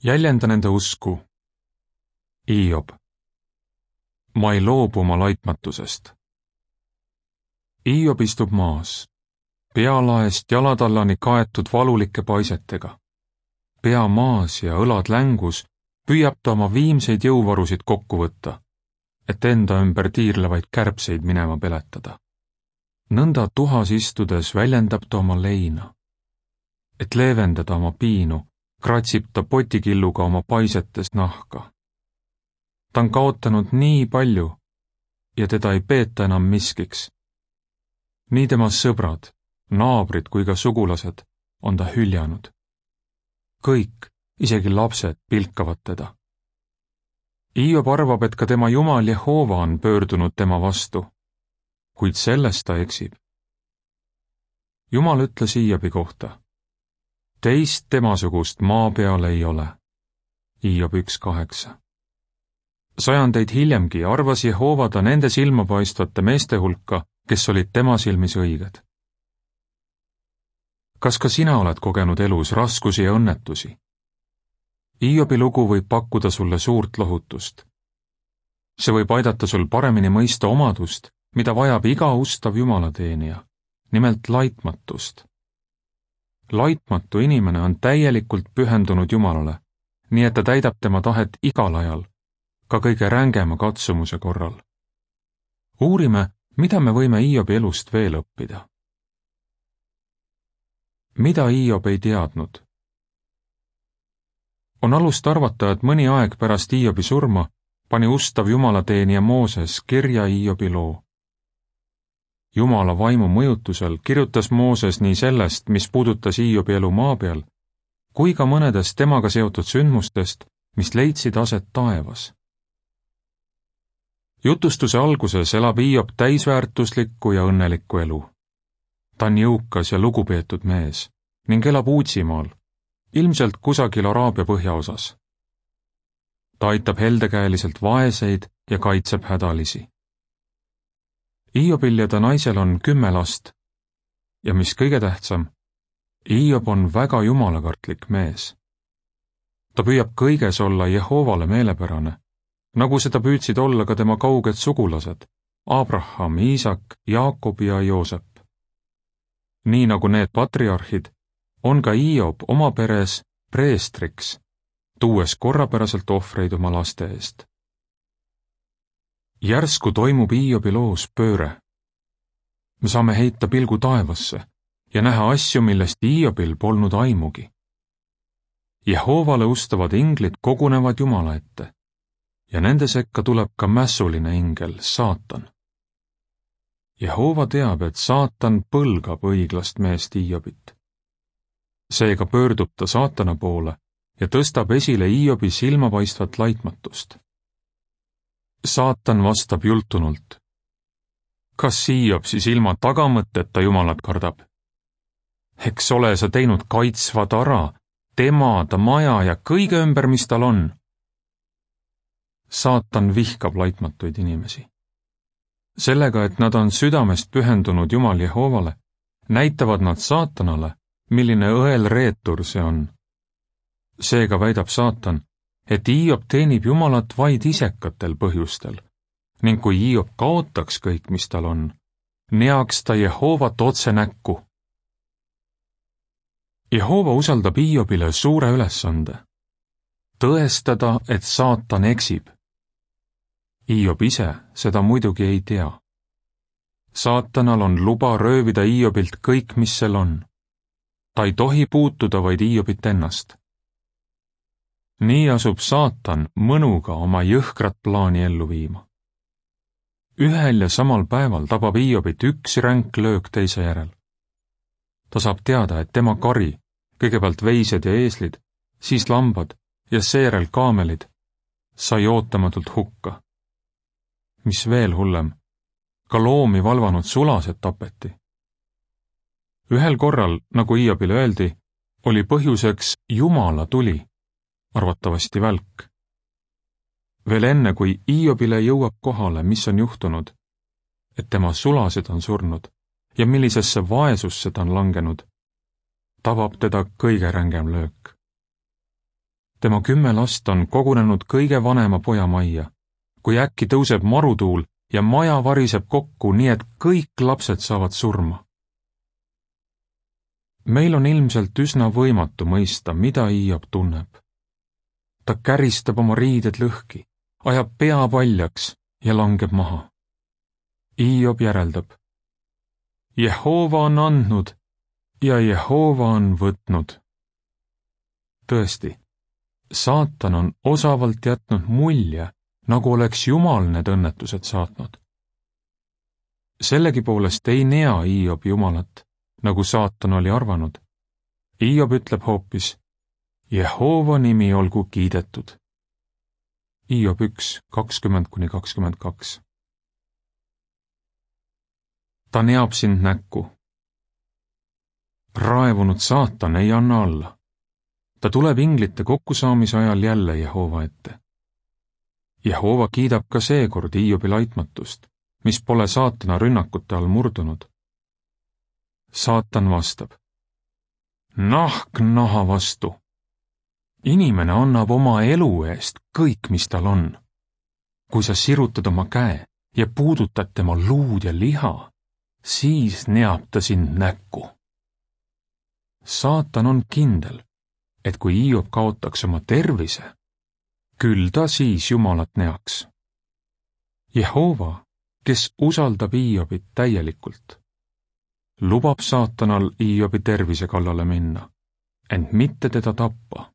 Jäljenda nende usku. Hiob. Ma ei loobu oma laitmatusest. Hiob istub maas, pealaest jalatallani kaetud valulike paisetega. Pea maas ja õlad längus püüab ta oma viimseid jõuvarusid kokku võtta, et enda ümber tiirlevaid kärbseid minema peletada. Nõnda tuhas istudes väljendab ta oma leina. Et leevendada oma piinu, kratsib ta potikilluga oma paisetes nahka. Ta on kaotanud nii palju ja teda ei peeta enam miskiks. Nii tema sõbrad, naabrid kui ka sugulased on ta hüljanud. Kõik, isegi lapsed, pilkavad teda. Hiob arvab, et ka tema Jumal Jehova on pöördunud tema vastu, kuid selles ta eksib. Jumal ütles Hiobi kohta: teist temasugust maa peal ei ole. Hiob 1:8. Sajandeid hiljemgi arvas Jehova ta nende silmapaistvate meeste hulka, kes olid tema silmis õiged. Kas ka sina oled kogenud elus raskusi ja õnnetusi? Hiobi lugu võib pakkuda sulle suurt lohutust. See võib aidata sul paremini mõista omadust, mida vajab iga ustav jumalateenija, nimelt laitmatust. Laitmatu inimene on täielikult pühendunud Jumalale, nii et ta täidab tema tahet igal ajal, ka kõige rängema katsumuse korral. Uurime, mida me võime Hiobi elust veel õppida. Mida Hiob ei teadnud? On alust arvata, et mõni aeg pärast Hiobi surma pani ustav jumalateenija Mooses kirja Hiobi loo. Jumala vaimu mõjutusel kirjutas Mooses nii sellest, mis puudutas Hiobi elu maa peal, kui ka mõnedest temaga seotud sündmustest, mis leidsid aset taevas. Jutustuse alguses elab Hiob täisväärtuslikku ja õnnelikku elu. Ta on jõukas ja lugupeetud mees ning elab Uutsimaal, ilmselt kusagil Araabia põhjaosas. Ta aitab heldekäeliselt vaeseid ja kaitseb hädalisi. Hiobil ja ta naisel on 10 last ja mis kõige tähtsam, Hiob on väga jumalakartlik mees. Ta püüab kõiges olla Jehovale meelepärane, nagu seda püüdsid olla ka tema kauged sugulased, Abraham, Iisak, Jaakob ja Joosep. Nii nagu need patriarhid, on ka Hiob oma peres preestriks, tuues korrapäraselt ohvreid oma laste eest. Järsku toimub Hiobi loos pööre. Me saame heita pilgu taevasse ja näha asju, millest Hiobil polnud aimugi. Jehovale ustavad inglid kogunevad Jumala ette ja nende sekka tuleb ka mässuline ingel, Saatan. Jehova teab, et Saatan põlgab õiglast meest Hiobit. Seega pöördub ta Saatana poole ja tõstab esile Hiobi silmapaistvat laitmatust. Saatan vastab jultunult: kas Hiob siis ilma tagamõtteta Jumalat kardab? Eks ole sa teinud kaitsva tara, tema, ta maja ja kõige ümber, mis tal on. Saatan vihkab laitmatuid inimesi. Sellega, et nad on südamest pühendunud Jumal Jehovale, näitavad nad Saatanale, milline õelreetur see on. Seega väidab Saatan, et Hiob teenib Jumalat vaid isekatel põhjustel ning kui Hiob kaotaks kõik, mis tal on, neaks ta Jehovat otse näkku. Jehova usaldab Hiobile suure ülesande: tõestada, et Saatan eksib. Hiob ise seda muidugi ei tea. Saatanal on luba röövida Hiobilt kõik, mis sel on. Ta ei tohi puutuda vaid Hiobit ennast. Nii asub Saatan mõnuga oma jõhkrat plaani ellu viima. Ühel ja samal päeval tabab Hiobit üks ränk löök teise järel. Ta saab teada, et tema kari, kõigepealt veised ja eeslid, siis lambad ja seejärel kaamelid, sai ootamatult hukka. Mis veel hullem, ka loomi valvanud sulased tapeti. Ühel korral, nagu Hiobile öeldi, oli põhjuseks Jumala tuli, arvatavasti välk. Veel enne, kui Hiobile jõuab kohale, mis on juhtunud, et tema sulased on surnud ja millisesse vaesusse ta on langenud, tabab teda kõige rängem löök. Tema 10 last on kogunenud kõige vanema poja majja, kui äkki tõuseb marutuul ja maja variseb kokku, nii et kõik lapsed saavad surma. Meil on ilmselt üsna võimatu mõista, mida Hiob tunneb. Ta käristab oma riided lõhki, ajab pea paljaks ja langeb maha. Hiob järeldab: Jehova on andnud ja Jehova on võtnud. Tõesti, saatan on osavalt jätnud mulje, nagu oleks Jumal need õnnetused saatnud. Sellegipoolest ei nea Hiob Jumalat, nagu saatan oli arvanud. Hiob ütleb hoopis: Jehova nimi olgu kiidetud. Hiob 1, 20-22. Ta neab sind näkku. Raevunud saatan ei anna alla. Ta tuleb inglite kokkusaamise ajal jälle Jehova ette. Jehova kiidab ka seekord Hiobi laitmatust, mis pole saatana rünnakute all murdunud. Saatan vastab: Nahk naha vastu. Inimene annab oma elu eest kõik, mis tal on. Kui sa sirutad oma käe ja puudutad tema luud ja liha, siis neab ta sind näkku. Saatan on kindel, et kui Hiob kaotaks oma tervise, küll ta siis Jumalat neaks. Jehova, kes usaldab Hiobit täielikult, lubab saatanal Hiobi tervise kallale minna, ent mitte teda tappa.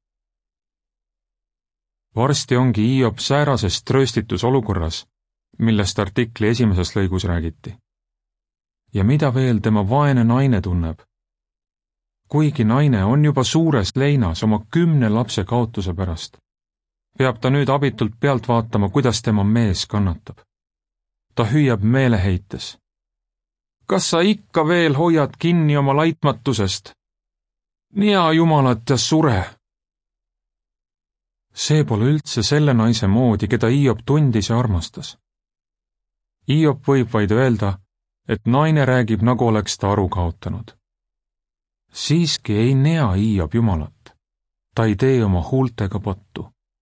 Varsti ongi Hiob säärases trööstitusolukorras, millest artikli esimeses lõigus räägiti. Ja mida veel tema vaene naine tunneb? Kuigi naine on juba suures leinas oma 10 lapse kaotuse pärast, peab ta nüüd abitult pealt vaatama, kuidas tema mees kannatab. Ta hüüab meeleheites: Kas sa ikka veel hoiad kinni oma laitmatusest? Nea Jumalat ja sure! See pole üldse selle naise moodi, keda Hiob tundis ja armastas. Hiob võib vaid öelda, et naine räägib, nagu oleks ta aru kaotanud. Siiski ei nea Hiob Jumalat. Ta ei tee oma huultega pattu.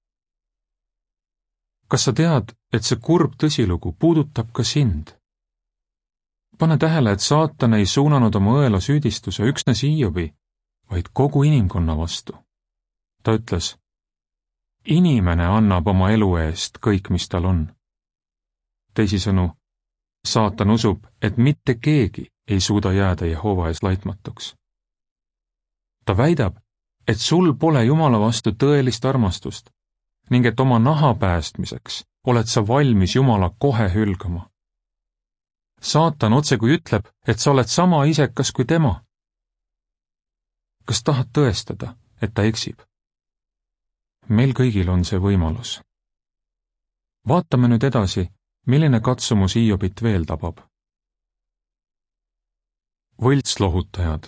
Kas sa tead, et see kurb tõsilugu puudutab ka sind? Pane tähele, et saatan ei suunanud oma õela süüdistuse üksnes Hiobi, vaid kogu inimkonna vastu. Ta ütles: Inimene annab oma elu eest kõik, mis tal on. Teisisõnu, saatan usub, et mitte keegi ei suuda jääda Jehova ees laitmatuks. Ta väidab, et sul pole Jumala vastu tõelist armastust ning et oma naha päästmiseks oled sa valmis Jumala kohe hülgama. Saatan otsekui ütleb, et sa oled sama isekas kui tema. Kas tahad tõestada, et ta eksib? Meil kõigil on see võimalus. Vaatame nüüd edasi, milline katsumus Hiobit veel tabab. Võltslohutajad.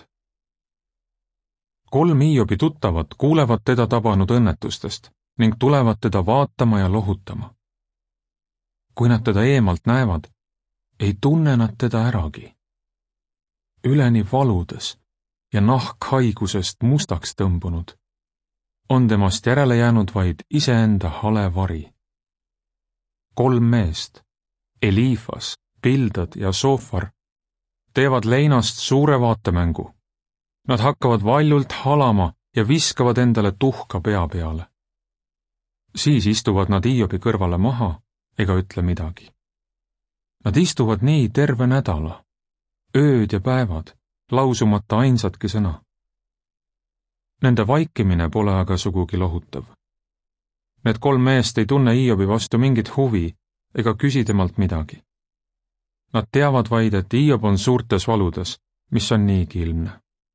3 Hiobi tuttavat kuulevad teda tabanud õnnetustest ning tulevad teda vaatama ja lohutama. Kui nad teda eemalt näevad, ei tunne nad teda äragi. Üleni valudes ja nahk haigusest mustaks tõmbunud, on temast järele jäänud vaid iseenda hale vari. 3 meest, Eliifas, Bildad ja Sofar, teevad leinast suure vaatemängu. Nad hakkavad valjult halama ja viskavad endale tuhka pea peale. Siis istuvad nad Hiobi kõrvale maha ega ütle midagi. Nad istuvad nii terve nädala, ööd ja päevad, lausumata ainsatki sõna. Nende vaikimine pole aga sugugi lohutav. Need 3 meest ei tunne Hiobi vastu mingit huvi ega küsi temalt midagi. Nad teavad vaid, et Hiob on suurtes valudes, mis on niigi ilmne.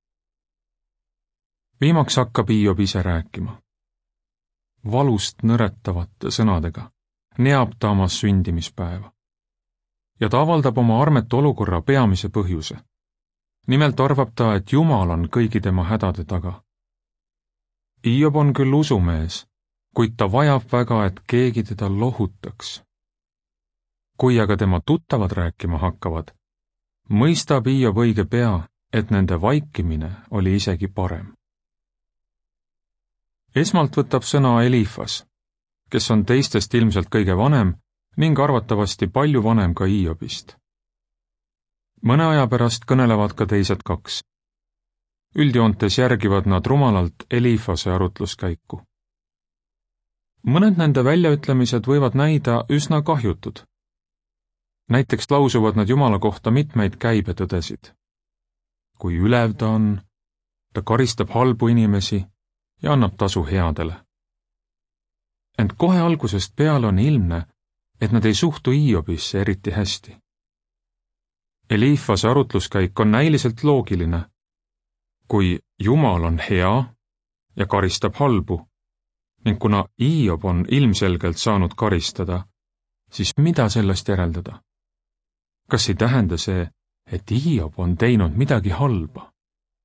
Viimaks hakkab Hiob ise rääkima. Valust nõretavate sõnadega neab ta oma sündimispäeva. Ja ta avaldab oma armetu olukorra peamise põhjuse. Nimelt arvab ta, et Jumal on kõigi tema hädade taga. Hiob on küll usumees, kuid ta vajab väga, et keegi teda lohutaks. Kui aga tema tuttavad rääkima hakkavad, mõistab Hiob õige pea, et nende vaikimine oli isegi parem. Esmalt võtab sõna Elifas, kes on teistest ilmselt kõige vanem ning arvatavasti palju vanem ka Hiiobist. Mõne aja pärast kõnelevad ka teised kaks. Üldjoontes järgivad nad rumalalt Elifase arutluskäiku. Mõned nende väljaütlemised võivad näida üsna kahjutud. Näiteks lausuvad nad Jumala kohta mitmeid käibetõdesid. Kui ülev ta on, ta karistab halbu inimesi ja annab tasu headele. Ent kohe algusest peale on ilmne, et nad ei suhtu Hiiobisse eriti hästi. Elifase arutluskäik on näiliselt loogiline. Kui Jumal on hea ja karistab halbu, ning kuna Hiob on ilmselgelt saanud karistada, siis mida sellest järeldada? Kas ei tähenda see, et Hiob on teinud midagi halba?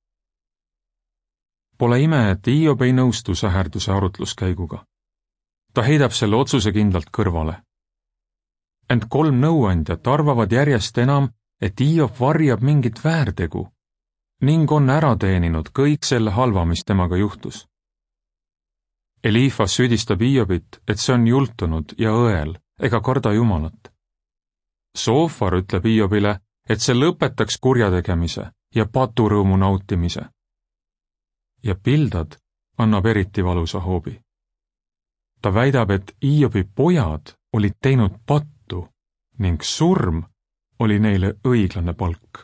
Pole ime, et Hiob ei nõustu säherduse arutluskäiguga. Ta heidab selle otsusekindlalt kõrvale. Ent 3 nõuandjat arvavad järjest enam, et Hiob varjab mingit väärtegu ning on ära teeninud kõik selle halva, mis temaga juhtus. Elifas süüdistab Hiobit, et see on jultunud ja õel ega karda Jumalat. Soofar ütleb Hiobile, et see lõpetaks kurjategemise ja paturõõmu nautimise. Ja Pildad annab eriti valusa hoobi. Ta väidab, et Hiobi pojad olid teinud pattu ning surm oli neile õiglane palk.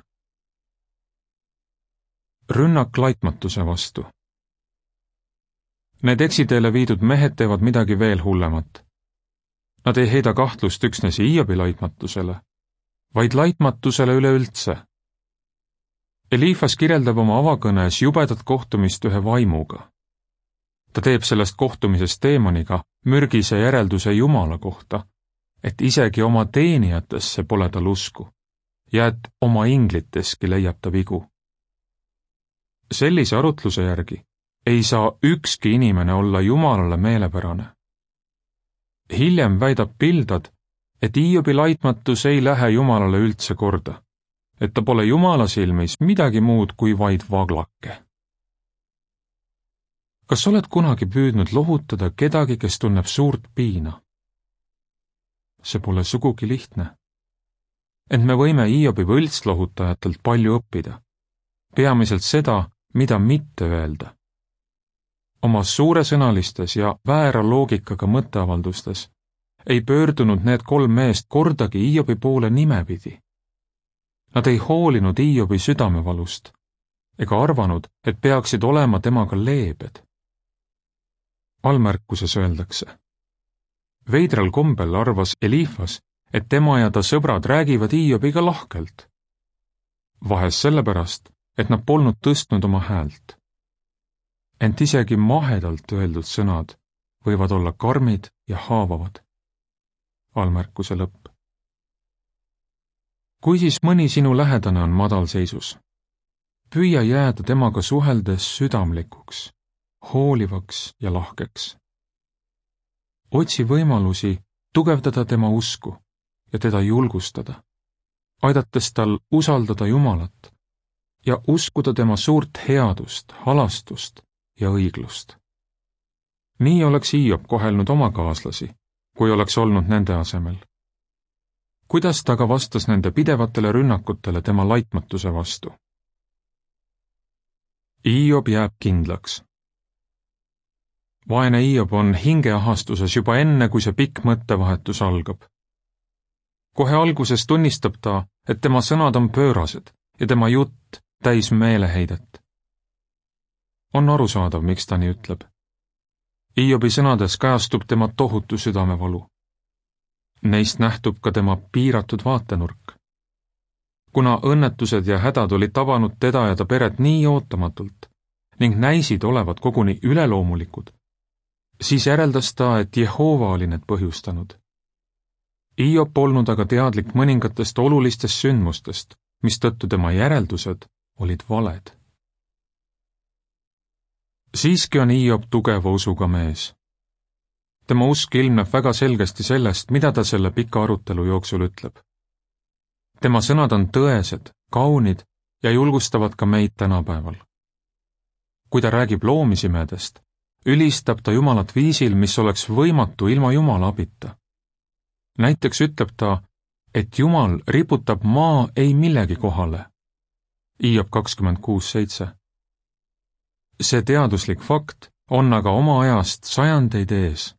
Rünnak laitmatuse vastu. Need eksiteele viidud mehed teevad midagi veel hullemat. Nad ei heida kahtlust üksnes Hiobi laitmatusele, vaid laitmatusele üleüldse. Elifas kirjeldab oma avakõnes jubedat kohtumist ühe vaimuga. Ta teeb sellest kohtumisest teemaniga mürgise järelduse Jumala kohta, et isegi oma teenijatesse pole tal usku ja et oma ingliteski leiab ta vigu. Sellise arutluse järgi ei saa ükski inimene olla Jumalale meelepärane. Hiljem väidab Pildad, et Hiobi laitmatus ei lähe Jumalale üldse korda, et ta pole Jumala silmis midagi muud kui vaid vaglake. Kas oled kunagi püüdnud lohutada kedagi, kes tunneb suurt piina? See pole sugugi lihtne. Ent me võime Hiobi võltslohutajatelt palju õppida, peamiselt seda, mida mitte öelda. Oma suuresõnalistes ja väära loogikaga mõtteavaldustes ei pöördunud need 3 meest kordagi Hiobi poole nimepidi. Nad ei hoolinud Hiobi südamevalust ega arvanud, et peaksid olema temaga leebed. Allmärkuses öeldakse: veidral kombel arvas Elifas, et tema ja ta sõbrad räägivad Hiobiga lahkelt. Vahest sellepärast, et nad polnud tõstnud oma häält. Ent isegi mahedalt öeldud sõnad võivad olla karmid ja haavavad. Allmärkuse lõpp. Kui siis mõni sinu lähedane on madalseisus, püüa jääda temaga suheldes südamlikuks, hoolivaks ja lahkeks. Otsi võimalusi tugevdada tema usku ja teda julgustada, aidates tal usaldada Jumalat ja uskuda tema suurt headust, halastust ja õiglust. Nii oleks Hiob kohelnud oma kaaslasi, kui oleks olnud nende asemel. Kuidas ta aga vastas nende pidevatele rünnakutele tema laitmatuse vastu? Hiob jääb kindlaks. Vaene Hiob on hingeahastuses juba enne, kui see pikk mõttevahetus algab. Kohe alguses tunnistab ta, et tema sõnad on pöörased ja tema jutt täis meeleheidet. On arusaadav, miks ta nii ütleb. Hiobi sõnades kajastub tema tohutu südamevalu. Neist nähtub ka tema piiratud vaatenurk. Kuna õnnetused ja hädad olid tabanud teda ja ta peret nii ootamatult ning näisid olevat koguni üleloomulikud, siis järeldas ta, et Jehova oli need põhjustanud. Hiob polnud aga teadlik mõningatest olulistest sündmustest, mistõttu tema järeldused olid valed. Siiski on Hiob tugeva usuga mees. Tema usk ilmneb väga selgesti sellest, mida ta selle pika arutelu jooksul ütleb. Tema sõnad on tõesed, kaunid ja julgustavad ka meid tänapäeval. Kui ta räägib loomisimedest, ülistab ta Jumalat viisil, mis oleks võimatu ilma Jumala abita. Näiteks ütleb ta, et Jumal riputab maa ei millegi kohale. Hiob 26:7. See teaduslik fakt on aga oma ajast sajandeid ees.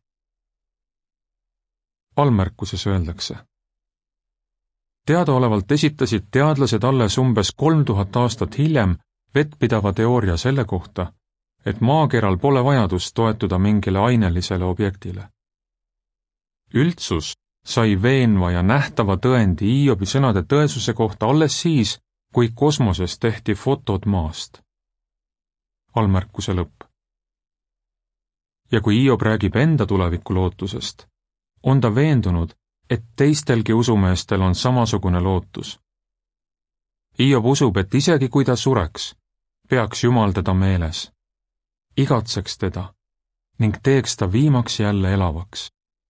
Allmärkuses öeldakse. Teadaolevalt esitasid teadlased alles umbes 3000 aastat hiljem vettpidava teooria selle kohta, et maakeral pole vajadust toetuda mingile ainelisele objektile. Üldsus sai veenva ja nähtava tõendi Hiobi sõnade tõesuse kohta alles siis, kui kosmoses tehti fotod maast. Allmärkuse lõpp. Ja kui Hiob räägib enda tulevikulootusest, on ta veendunud, et teistelgi usumeestel on samasugune lootus. Hiob usub, et isegi kui ta sureks, peaks Jumal teda meeles, igatseks teda ning teeks ta viimaks jälle elavaks.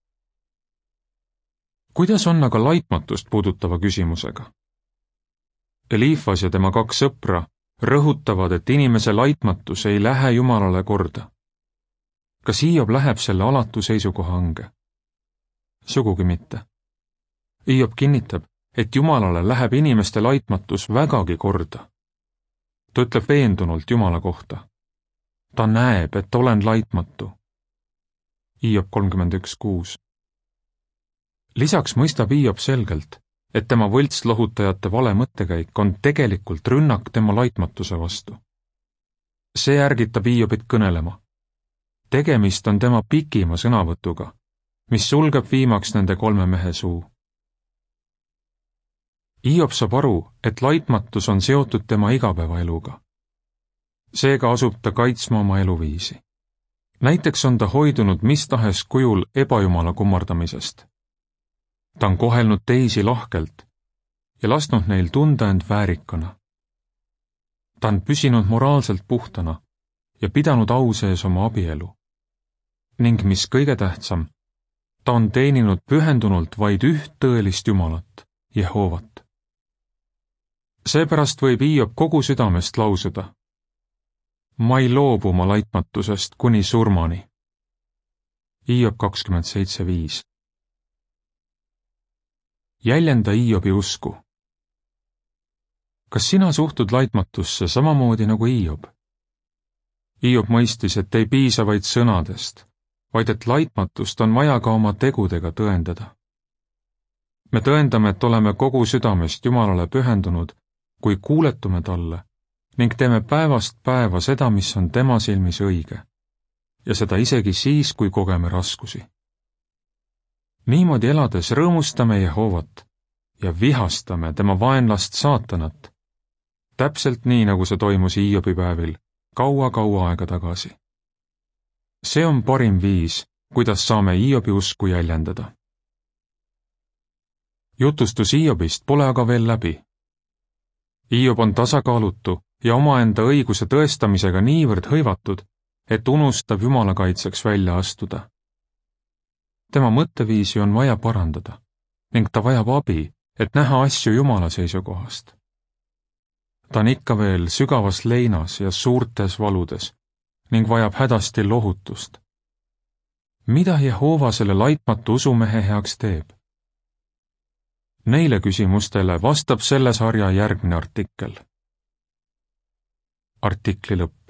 Kuidas on aga laitmatust puudutava küsimusega? Eliifas ja tema 2 sõpra rõhutavad, et inimese laitmatus ei lähe Jumalale korda. Kas Hiob läheb selle alatu seisukoha õnge? Sugugi mitte. Hiob kinnitab, et Jumalale läheb inimeste laitmatus vägagi korda. Ta ütleb veendunult Jumala kohta. Ta näeb, et olen laitmatu. Hiob 31:6. Lisaks mõistab Hiob selgelt, et tema võltslohutajate vale mõttekäik on tegelikult rünnak tema laitmatuse vastu. See ärgitab Hiobit kõnelema. Tegemist on tema pikima sõnavõtuga, mis sulgeb viimaks nende 3 mehe suu. Hiob saab aru, et laitmatus on seotud tema igapäevaeluga. Seega asub ta kaitsma oma eluviisi. Näiteks on ta hoidunud mis tahes kujul ebajumala kummardamisest. Ta on kohelnud teisi lahkelt ja lasknud neil tunda end väärikana. Ta on püsinud moraalselt puhtana ja pidanud au sees oma abielu. Ning mis kõige tähtsam, ta on teeninud pühendunult vaid üht tõelist Jumalat, Jehovat. Seepärast võib Hiob kogu südamest lausuda: ma ei loobu oma laitmatusest kuni surmani. Hiob 27:5. Jäljenda Hiobi usku. Kas sina suhtud laitmatusse samamoodi nagu Hiob? Hiob mõistis, et ei piisa vaid sõnadest, vaid et laitmatust on vaja ka oma tegudega tõendada. Me tõendame, et oleme kogu südamest Jumalale pühendunud, kui kuuletume talle ning teeme päevast päeva seda, mis on tema silmis õige, ja seda isegi siis, kui kogeme raskusi. Niimoodi elades rõõmustame Jehovat ja vihastame tema vaenlast saatanat, täpselt nii, nagu see toimus Hiobi päevil kaua-kaua aega tagasi. See on parim viis, kuidas saame Hiobi usku jäljendada. Jutustus Hiobist pole aga veel läbi. Hiob on tasakaalutu ja omaenda õiguse tõestamisega niivõrd hõivatud, et unustab Jumala kaitseks välja astuda. Tema mõtteviisi on vaja parandada ning ta vajab abi, et näha asju Jumala seisukohast. Ta on ikka veel sügavas leinas ja suurtes valudes ning vajab hädasti lohutust. Mida Jehova selle laitmatu usumehe heaks teeb? Neile küsimustele vastab selle sarja järgmine artikkel. Artikli lõpp.